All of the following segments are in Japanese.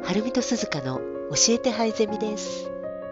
はるみとすずかの教えてハイゼミです。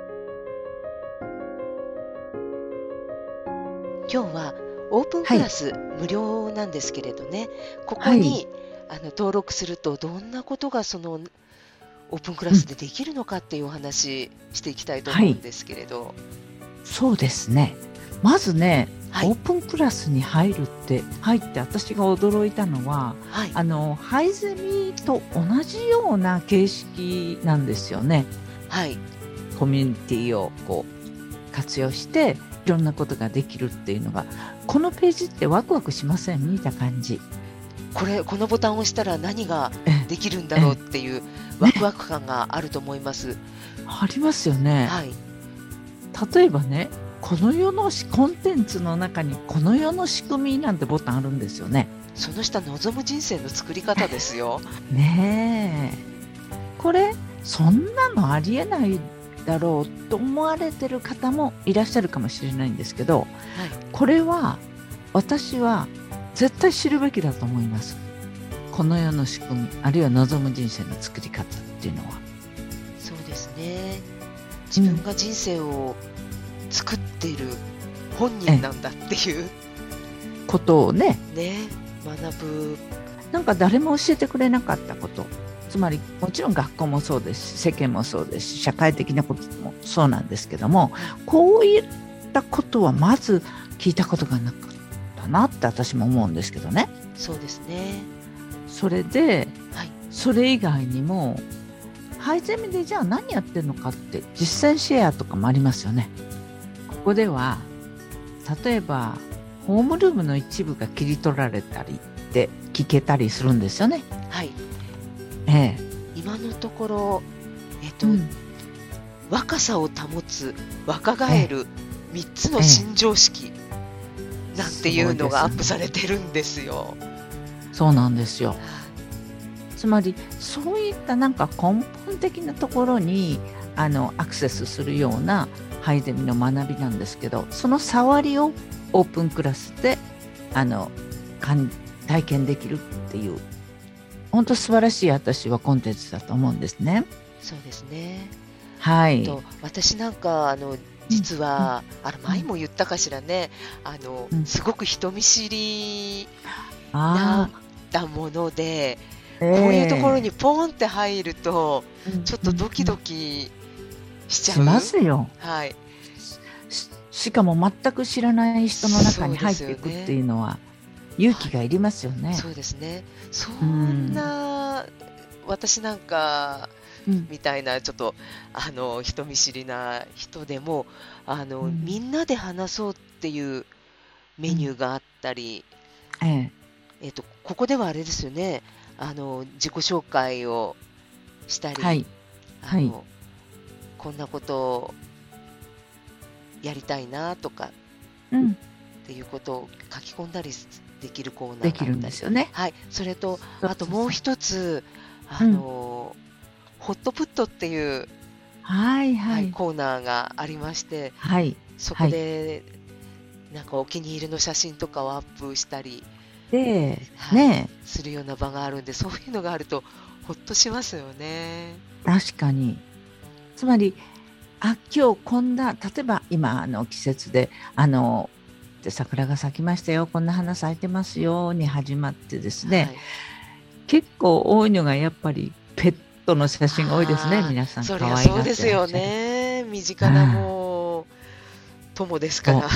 今日はオープンはい、 クラス無料なんですけれどね、ここはい、 に登録するとどんなことがそのオープンクラうん、 スでできるのかっていうお話していきたいとはい、 思うんですけれど。 そうですね。まずね、 はい、 オープンクラスに入って私が驚いたのは、 はい、 ハイゼミと同じような形式なんですよね。 はい。 コミュニティを活用して、いろんなことができるっていうのが、このページってワクワクしません？見た感じ。 このボタンを押したら何がええ、 できるんだろうっえていうえ、 ワクワね、 ク感があると思います。 ありますよね。 はい。 例えばね、この世のコンテンツの中にこの世の仕組みなんてボタンあるんですよね。 その下望む人生の作り方ですよ。 ねえ。これ、そんなのありえないだろうと思われてる方もいらっしゃるかもしれないんですけど、 はい。 これは私は絶対知るべきだと思います。この世の仕組み、あるいは望む人生の作り方っていうのは。 そうですね。自分うん。 が人生を作っている本ええ、 人なんだっていうことをね、 ね、学ぶ。 なんか誰も教えてくれなかったこと。つまり、もちろん学校もそうですし、世間もそうですし、社会的なこともそうなんですけども、 はい、 こういったことはまず聞いたことがなかったなって私も思うんですけどね。 そうですね。 それで、 はい、 それ以外にも、ハイゼミでじゃあ何やってるのかって実践シェアとかもありますよね。ここでは、例えば、ホームルームの一部が切り取られたりって聞けたりするんですよね。 はい。 ええ。 今のところ、 うん。 若さを保つ、若ええ。 返る3つのええ。 新常識なんてすごいいうのですね。 がアップされてるんですよ。 そうなんですよ。 はい、 つまり、そういったなんか根本的なところに、アクセスするようなハイゼミの学びなんですけど、その触りをオープンクラスで、あの、体験できるっていう、本当素晴らしい私はコンテンツだと思うんですね。 そうですね。 はい。 私なんか、 うん、 実うん、 は、 うん、 前も言ったかしらね、 うん。 すごく人見知りなあったもので、 あ、 こういうところええ、 にポンって入ると、 うん、 ちょっうん、 とドキドうん。 キしちゃしまう。 すよ。 はい。 しかも全く知らない人の中にそうです入っていくってよね。 いうのは勇はい。 気がいりますよね。 そうですね。そうんん。 な、私なんか、 うん。 みたいな、ちょっと、人見知りな人でも、みうん。 んなで話そうっていうメニュうん。 ーがあったり、 ええ。 ここではあれですよね、自己紹介をしたり、 はい。はい。 あの、こんなことをやりたいなとかうん。 っていうことを書き込んだりできるコーナできるんーがあったり、 ですよね。 はい、それと、あとそうそうそう。 もう一つ、 うん。 ホットプットっていう、 はいはい、 はい。 コーナーがありまして、 はい。 そこはい。 で、なんかお気に入りの写真とかをアップしたり、 で、 はい、 ねするような場があるんで、そういうのがあると、ほっとしますよね。 え、確かに。つまり、今日こんな、例えば今季節で、桜が咲きましたよ、こんな花咲いてますよ、に始まってですね、 はい。 結構多いのがやっぱりペットの写真が多いですね。 ああ、 皆さんそりゃ可愛がってそうですよらっしゃる。 ね。身近なああ、 もう、友ですから。 そう、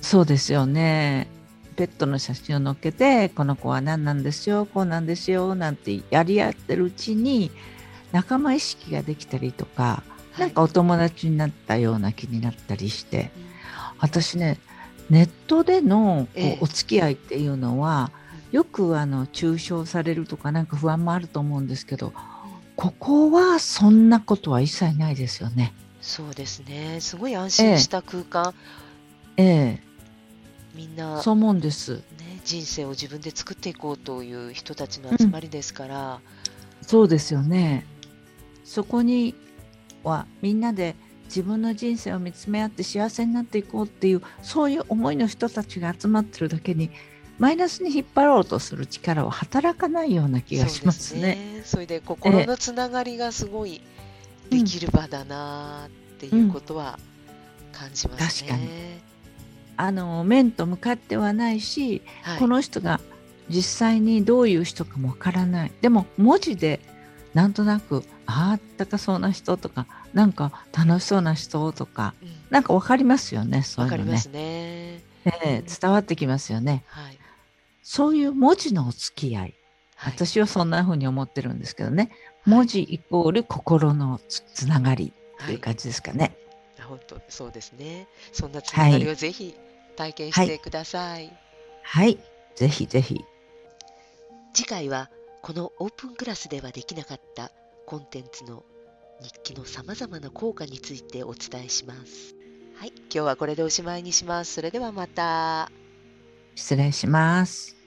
そうですよね。ペットの写真を載っけて、この子は何なんですよ、こうなんですよ、なんてやり合ってるうちに、仲間意識ができたりとか、なはい。 んかお友達になったような気になったりして、 うん、 私ね、ネットでのええ、 お付き合いっていうのは、 うん、 よく中傷されるとかなんか不安もあると思うんですけど、 うん。 ここはそんなことは一切ないですよね。 そうですね。すごい安ええ、 心した空間。 ええ、 みんな、 そう思うんです。 ね、人生を自分で作っていこうという人たちのうん、 集まりですから、 そうですようん、 ね。そこにはみんなで自分の人生を見つめ合って幸せになっていこうっていう、そういう思いの人たちが集まってるだけに、 マイナスに引っ張ろうとする力は働かないような気がしますね。 それで心のつながりがすごいできる場だなっていうことは感じますね。 確かに。面と向かってはないし、この人が実際にどういう人かもわからない。でも文字でなんとなく、あったかそうな人とか、なんか楽しそうな人とか、なんかわかりますよね、そういうのね。 わかりますね。 伝わってきますよね。 はい。 そういう文字のお付き合い。私はそんな風に思ってるんですけどね。文字イコール心のつながりっていう感じですかね。 本当そうですね。そんなつながりをぜひ体験してください。 はい、ぜひぜひ。 次回はこのオープンクラスではできなかったコンテンツの日記のさまざまな効果についてお伝えします。はい、今日はこれでおしまいにします。それではまた。 失礼します。